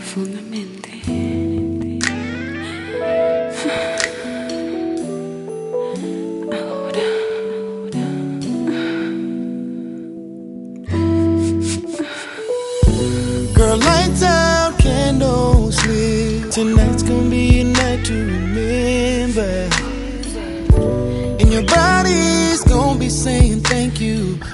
profundamente. Ahora. Girl, lights out, candles lit. Tonight's gonna be a night to remember. And your body's gonna be saying thank you